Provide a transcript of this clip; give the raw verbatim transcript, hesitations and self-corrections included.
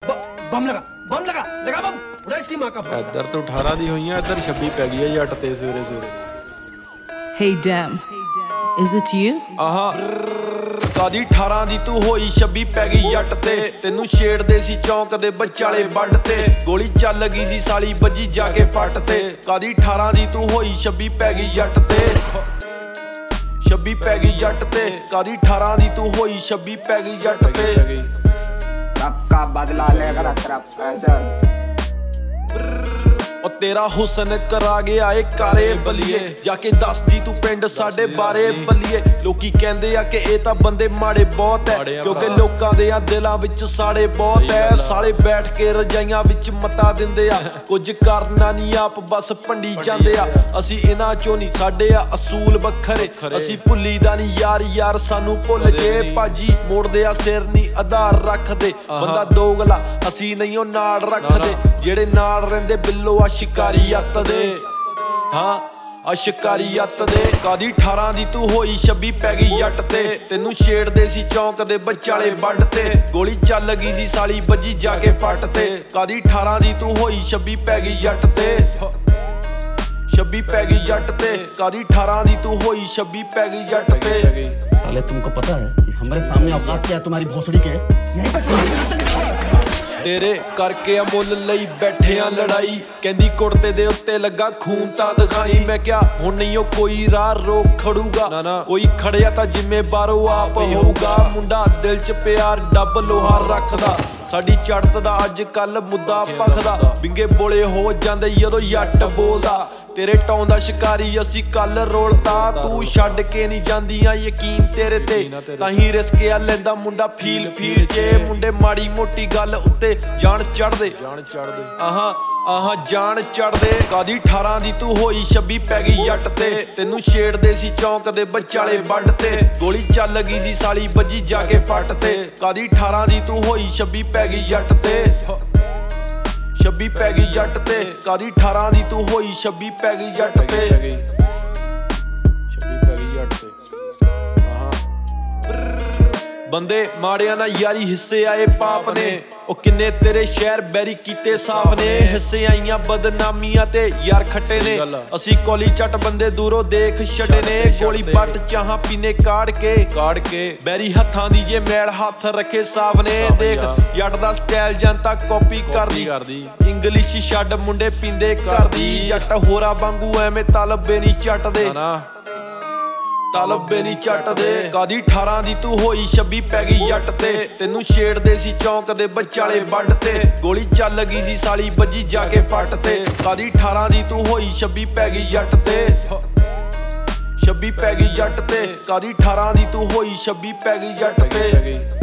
बम लगा बम लगा लगा बम उड़ा इसकी मां का इधर तो अठारह दी हुई है, इधर छब्बी पै गई है जट ते सवेरे सवेरे। Hey damn, is it you? आहा कादी अठारह दी तू होई छब्बी पै गई जट ते तेनू छेड़दे सी चौंक दे बचाले बड ते गोली चल गई सी साली बजी जाके पट ते कादी अठारह दी तू होई छब्बी पै गई जट ते छब्बी पै गई जट ते कादी अठारह दी तू होई छब्बी पै गई जट ते सबका बदला लेकर तरफ ऐसा ओ तेरा हुसन करा गया ए कारे बलिए जाके दस दी तू पिंड साडे बारे बलिए लोकी कहंदे आ कि ए तां बंदे माड़े बहुत है क्योंकि लोकां दे दिलां विच साड़े बहुत है साले बैठ के रजाइयां विच मता दिंदे आ कुछ करना नहीं आप बस भंडी जांदे आ असी इन्हां चों नहीं साडे आ असूल बखरे असी भुल्ली दा नहीं यार यार सानू भुल जे भाजी मोड़दे आ सिर नहीं आधार रखदे बंदा दोगला असी नहीं ओ नाड़ रखदे जेड़े नाड़ रहिंदे बिल्लो आ शिकारी अत दे हाँ आ शिकारी अत दे कादी अठारह दी तू होई छब्बी पै गई जट ते तेनू छेड़दे सी चौंक दे बचाले बड ते गोली चल गई सी साली बजी जाके पट ते कादी अठारह दी तू होई छब्बी पै गई जट ते छब्बी पै गई जट ते कादी अठारह दी तू होई छब्बी पै गई जट ते साले तुमको पता है कि हमारे सामने औकात क्या है तुम्हारी भोसड़ी के यहीं पर तेरे करके मुल लई बैठे आ लड़ाई कहंदी कुड़ते दे उत्ते लगा खून ता दिखाई मैं क्या हुण नहीं ओ कोई राह रोक खड़ूगा ना ना कोई खड़िया तां जिम्मेवार आप होऊगा मुंडा दिल च प्यार डब लोहा रखदा साडी चढ़त दा अज कल मुद्दा पखदा बिंगे बोले हो जांदे जदों जट बोलदा तेरे टौं दा शिकारी असी कल रोलता तू छड्ड के नहीं जांदियां यकीन तेरे ते ताहीं रिस्किया लैंदा मुंडा फील फील जे मुंडे माड़ी मोटी गल उत्ते जान चढ़दे जान चढ़दे आहा आहा जान चढ़दे कादी अठारह दी तू होई छब्बी पै गई जट ते तेनू छेड़दे सी चौंक दे बचाले बड ते गोली चल गई सी साली बजी जाके पट ते कादी अठारह दी तू होई छब्बी पै गई जट ते छब्बी पै गई जट ते कादी अठारह दी तू होई छब्बी पै गई जट ते छब्बी पै गई जट ते बंदे माड़िया ना यारी हिस्से आए पाप ने ओ किन्ने तेरे शहर बैरी कीते साफ ने हिस्से आईयां बदनामियां ते यार खट्टे ने असी कोली चट बंदे दूरों देख छड़े ने गोली बट चाह पीने काड़ के काड़ के बैरी हत्थां दी जे मैल हाथ रखे साफ ने देख जट दा स्टाइल जनता कॉपी करदी इंग्लिश छड्ड मुंडे पींदे करदी जट होरा वांगू एवें तलबे नहीं चटदे तलबे नहीं चटदे कादी अठारह दी तू होई छब्बी पै गई जट ते तेनू छेड़दे सी चौंक दे बचाले बड ते गोली चल गई सी साली बजी जाके पट ते कादी अठारह दी तू होई छब्बी पै गई जट ते छब्बी पै गई जट ते कादी अठारह दी तू होई छब्बी पै गई जट ते